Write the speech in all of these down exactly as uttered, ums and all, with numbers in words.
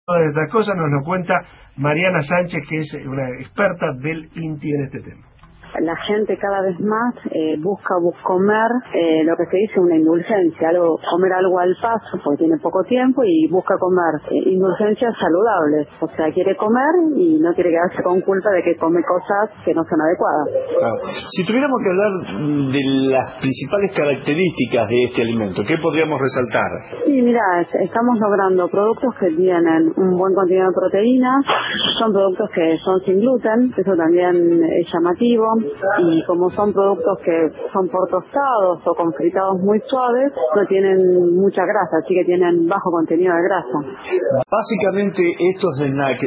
de estas cosas nos lo cuenta Mariana Sánchez, que es una experta del INTI en este tema. La gente cada vez más eh, busca comer eh, lo que se dice una indulgencia, algo, comer algo al paso porque tiene poco tiempo y busca comer eh, indulgencias saludables, o sea, quiere comer y no quiere quedarse con culpa de que come cosas que no son adecuadas. Claro. Si tuviéramos que hablar de las principales características de este alimento, ¿qué podríamos resaltar? Sí, mira, estamos logrando productos que tienen un buen contenido de proteínas, son productos que son sin gluten, eso también es llamativo. Y como son productos que son por tostados o confitados muy suaves, no tienen mucha grasa, así que tienen bajo contenido de grasa. Básicamente estos snacks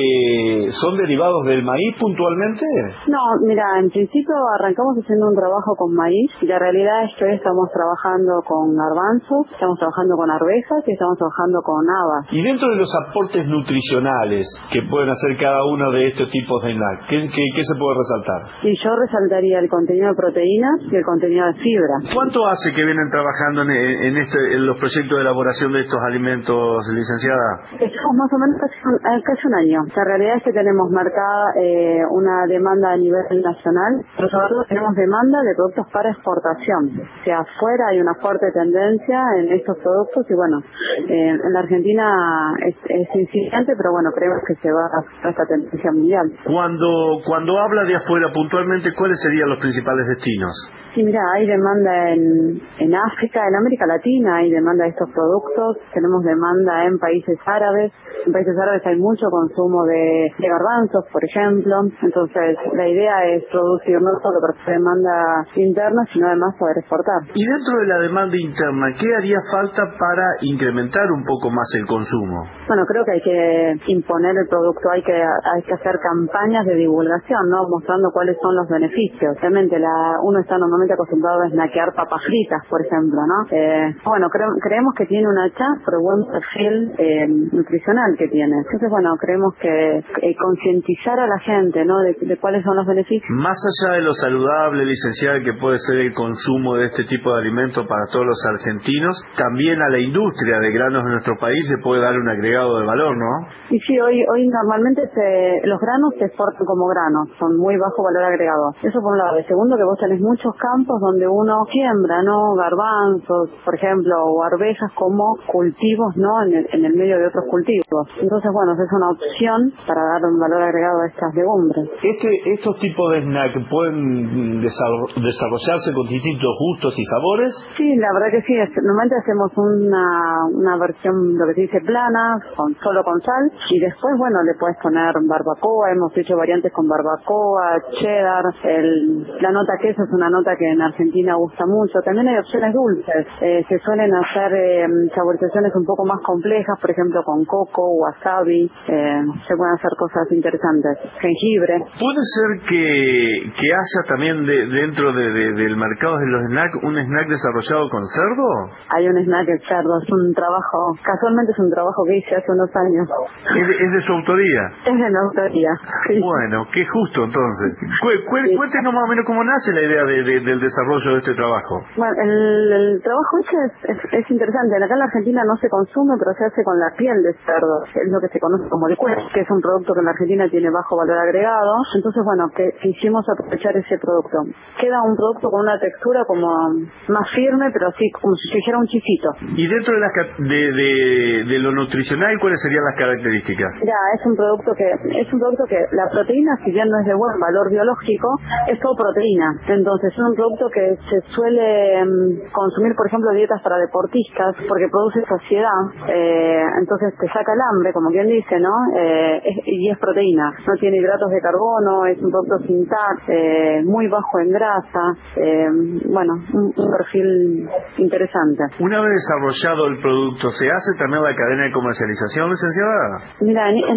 eh, ¿son derivados del maíz puntualmente? No, mira, en principio arrancamos haciendo un trabajo con maíz y la realidad es que hoy estamos trabajando con garbanzos, estamos trabajando con arvejas y estamos trabajando con habas. Y dentro de los aportes nutricionales que pueden hacer cada uno de estos tipos de snacks, ¿qué, qué, qué se puede resaltar? Y yo resaltaría el contenido de proteínas y el contenido de fibra. ¿Cuánto hace que vienen trabajando en, en, este, en los proyectos de elaboración de estos alimentos, licenciada? Estamos más o menos casi un, casi un año. La realidad es que tenemos marcada eh, una demanda a nivel nacional, pero sobre todo tenemos demanda de productos para exportación. O sea, afuera hay una fuerte tendencia en estos productos y bueno, eh, en la Argentina es, es incipiente, pero bueno, creemos que se va a esta tendencia mundial. Cuando, cuando habla de afuera puntualmente, ¿cuáles serían los principales destinos? Sí, mira, hay demanda en, en África, en América Latina hay demanda de estos productos, tenemos demanda en países árabes, en países árabes hay mucho consumo de, de garbanzos, por ejemplo, entonces la idea es producir no solo para su demanda interna, sino además poder exportar. Y dentro de la demanda interna, ¿qué haría falta para incrementar un poco más el consumo? Bueno, creo que hay que imponer el producto, hay que hay que hacer campañas de divulgación, ¿no? Mostrando cuáles son los beneficios. Obviamente la, uno está normalmente acostumbrado a snackear papas fritas, por ejemplo, ¿no? Eh, bueno, cre creemos que tiene una chance por el buen perfil eh, nutricional que tiene. Entonces, bueno, creemos que eh, concientizar a la gente, ¿no? De, de cuáles son los beneficios. Más allá de lo saludable, licenciada, que puede ser el consumo de este tipo de alimentos para todos los argentinos, también a la industria de granos de nuestro país se puede dar un agregado de valor, ¿no? Y sí, hoy hoy normalmente se, los granos se exportan como granos, son muy bajo valor agregado. Eso por un lado. Y segundo, que vos tenés muchos campos donde uno siembra, ¿no? Garbanzos, por ejemplo, o arvejas como cultivos, ¿no? En el, en el medio de otros cultivos. Entonces, bueno, es una opción para dar un valor agregado a estas legumbres. Este, ¿Estos tipos de snack pueden desarrollarse con distintos gustos y sabores? Sí, la verdad que sí. Normalmente hacemos una, una versión, lo que se dice plana, con solo con sal, y después, bueno, le puedes poner barbacoa, hemos hecho variantes con barbacoa, cheddar, el, la nota queso es una nota que en Argentina gusta mucho. También hay opciones dulces, eh, se suelen hacer eh, saborizaciones un poco más complejas, por ejemplo con coco, wasabi, eh, se pueden hacer cosas interesantes, jengibre. ¿Puede ser que, que haya también de, dentro de, de, del mercado de los snacks un snack desarrollado con cerdo? Hay un snack de cerdo, es un trabajo, casualmente es un trabajo que hice hace unos años. ¿Es de, es de su autoría? Es de mi autoría, sí. Bueno, qué justo entonces. Cu cu sí. Cuéntenos más o menos cómo nace la idea de, de, del desarrollo de este trabajo. Bueno, el, el trabajo ese es, es, es interesante. Acá en la Argentina no se consume, pero se hace con la piel de cerdo. Es lo que se conoce como el cuero, que es un producto que en la Argentina tiene bajo valor agregado. Entonces, bueno, que quisimos aprovechar ese producto. Queda un producto con una textura como más firme, pero así como si se dijera un chisito. Y dentro de, las, de, de, de lo nutricional, ¿cuáles serían las características? Ya, es un producto que es un producto que la proteína, si bien no es de buen valor biológico, es todo proteína. Entonces, es un producto que se suele um, consumir, por ejemplo, dietas para deportistas, porque produce saciedad. Eh, entonces, te saca el hambre, como quien dice, ¿no? Eh, es, y es proteína. No tiene hidratos de carbono, es un producto sin T A C, eh, muy bajo en grasa. Eh, bueno, un, un perfil interesante. Una vez desarrollado el producto, ¿se hace también la cadena de comercialización, licenciada? Mira, en, en INTI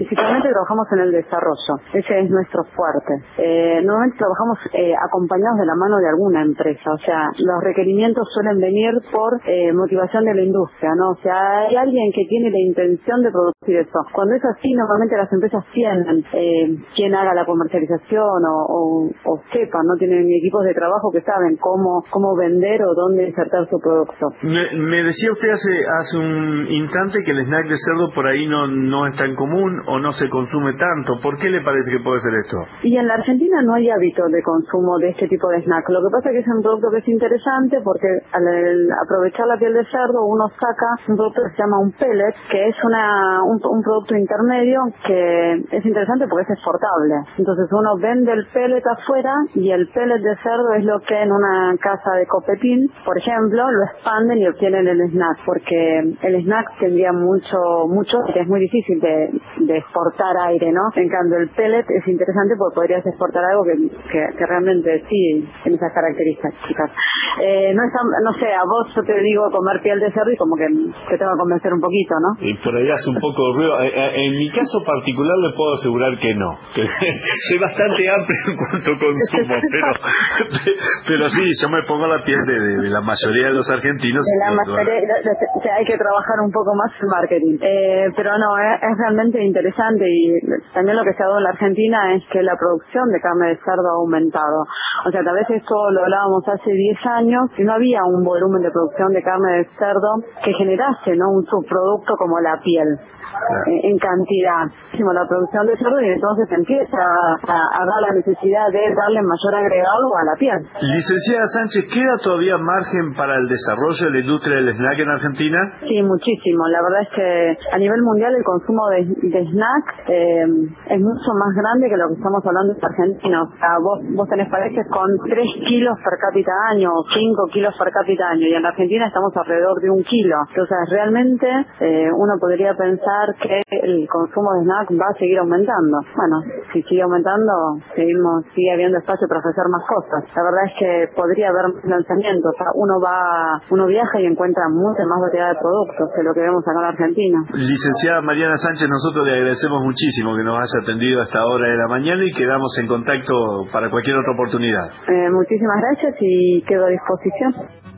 principalmente trabajamos en el desarrollo, ese es nuestro fuerte. Eh, normalmente trabajamos eh, acompañados de la mano de alguna empresa, o sea, los requerimientos suelen venir por eh, motivación de la industria, ¿no? O sea, hay alguien que tiene la intención de producir eso. Cuando es así, normalmente las empresas tienen eh, quien haga la comercialización o, o, o sepan, ¿no? Tienen equipos de trabajo que saben cómo cómo vender o dónde insertar su producto. Me, me decía usted hace hace un instante que el snack de cerdo por ahí no no es tan común o no se consume tanto. ¿Por qué le parece que puede ser esto? Y en la Argentina no hay hábito de consumo de este tipo de snack. Lo que pasa es que es un producto que es interesante porque al, al aprovechar la piel de cerdo uno saca un producto que se llama un pellet, que es una un, un producto intermedio que es interesante porque es exportable. Entonces uno vende el pellet afuera y el pellet de cerdo es lo que en una casa de copetín, por ejemplo, lo expanden y obtienen el snack, porque el snack tendría mucho, mucho, que es muy difícil de, de exportar aire, ¿no? En cambio el pellet es interesante porque podrías exportar algo que, que, que realmente sí tiene esas características. Eh, no, es, no sé, a vos yo te digo comer piel de cerdo y como que te tengo que convencer un poquito, ¿no? Y por ahí hace un poco de ruido. En mi caso particular le puedo asegurar que no. Que soy bastante amplio en cuanto a consumo, pero pero sí, yo me pongo la piel de, de, de la mayoría de los argentinos. De la mayoría, o sea, hay que trabajar un poco más el marketing. Eh, pero no, es, es realmente interesante y también lo que se ha dado en la Argentina es que la producción de carne de cerdo ha aumentado. O sea, tal vez esto lo hablábamos hace diez años y no había un volumen de producción de carne de cerdo que generase, ¿no?, un subproducto como la piel, claro, eh, en cantidad. Hicimos la producción de cerdo y entonces empieza a, a dar la necesidad de darle mayor agregado a la piel. Licenciada Sánchez, ¿queda todavía margen para el desarrollo de la industria del snack en Argentina? Sí, muchísimo. La verdad es que a nivel mundial el consumo de, de snack eh, es mucho más grande que lo que estamos hablando en Argentina. O sea, vos, vos tenés países con tres kilos per cápita año o cinco kilos per cápita año y en Argentina estamos alrededor de un kilo. Entonces realmente eh, uno podría pensar que el consumo de snack va a seguir aumentando. Bueno, si sigue aumentando, seguimos, sigue habiendo espacio para ofrecer más cosas. La verdad es que podría haber lanzamientos. O sea, uno va, uno viaja y encuentra mucha más variedad de productos que lo que vemos acá en Argentina. Licenciada Mariana Sánchez, nosotros le agradecemos muchísimo que nos haya atendido a esta hora de la mañana y quedamos en contacto para cualquier otra oportunidad. Eh, muchísimas gracias y quedo a disposición.